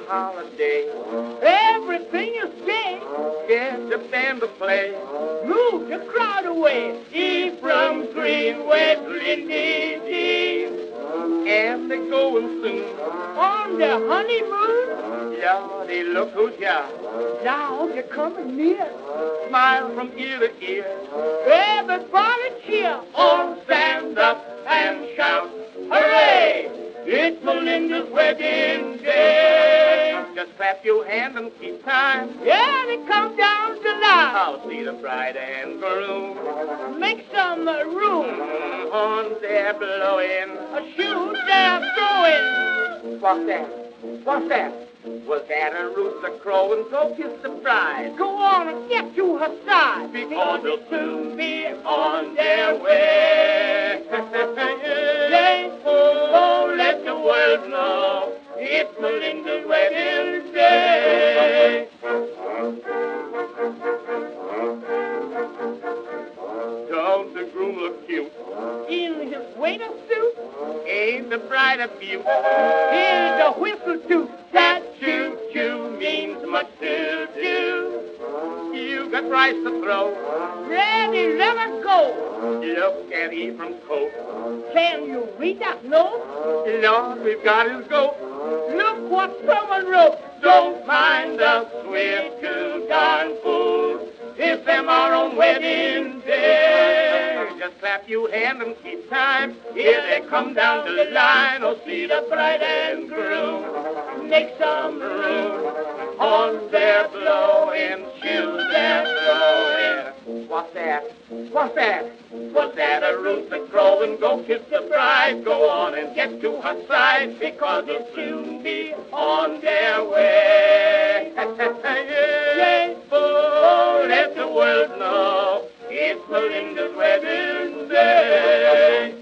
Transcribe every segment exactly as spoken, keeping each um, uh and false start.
holiday. Everything is gay. Get the band to play. Move the crowd away. Ephraim Green, West Lindy, and they're going soon On the honeymoon. Lordy, look who's here. Now they're coming near. Smile from ear to ear. Everybody cheer. All stand up and shout, hooray! It's Melinda's wedding day. Just clap your hand and keep time. Yeah, they come down the line. I'll see the bride and groom. Make some uh, room. Horns they're blowing. A shoe they're throwing. What's that? What's that? Was that a rooster crowing? Go kiss the bride. Go on and get to her side. Because they'll soon be on their way. Yay. Oh, let the world know it's Melinda's wedding day. Don't the groom look cute? In his waiter suit. Ain't the bride a beaut? Here's the whistle too. That choo-choo means much to do. You got rice to throw. Ready, let her go. Look at Ephraim's coat. Can you read that note? Lord, we've got his goat. Look what someone wrote. Don't mind us, we're two darn fools. If them our own wedding day. Just clap your hand and keep time. Here they come down the line. Oh, see the bride and groom. Make some room. Horns they're blowing, shoes they're throwing. What's that? What's that? Was that a rooster crowing? Go kiss the bride. Go on and get to her side. Because they'll soon be on their way. Yay! Oh, let the world know it's Melinda's wedding day.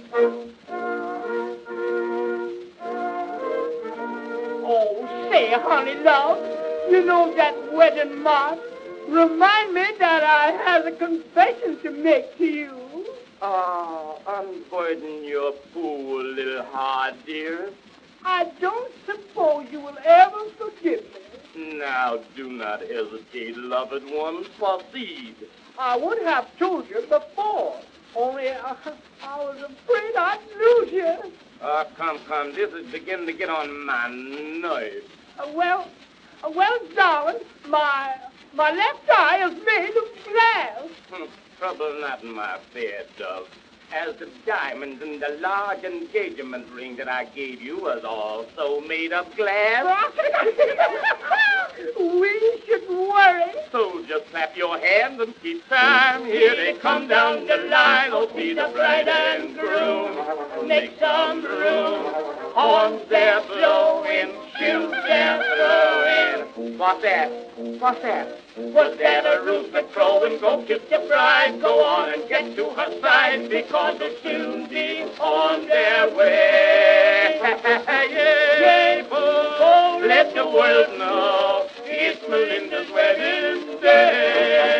Oh, say, honey love, you know that wedding march? Remind me that I have a confession to make to you. Ah, unburden your poor little heart, dear. I don't suppose you will ever forgive me. Now, do not hesitate, loved one. Proceed. I would have told you before, only uh, I was afraid I'd lose you. Ah, come, come. This is beginning to get on my nerves. Uh, well, uh, well, darling, my my left eye is made of glass. Hmm, trouble not in my fair dove. As the diamonds in the large engagement ring that I gave you was also made of glass. We should worry. So just clap your hands and keep time. Here they come down the line. Oh, see the bride and groom. Make some room. Horns they're blowing, shoes they're throwing. What's that? What's that? Was that a rooster crowing? Go kiss the bride. Go on and get to her side. Because they'll soon be on their way. Yay, oh, let the world know it's Melinda's wedding day.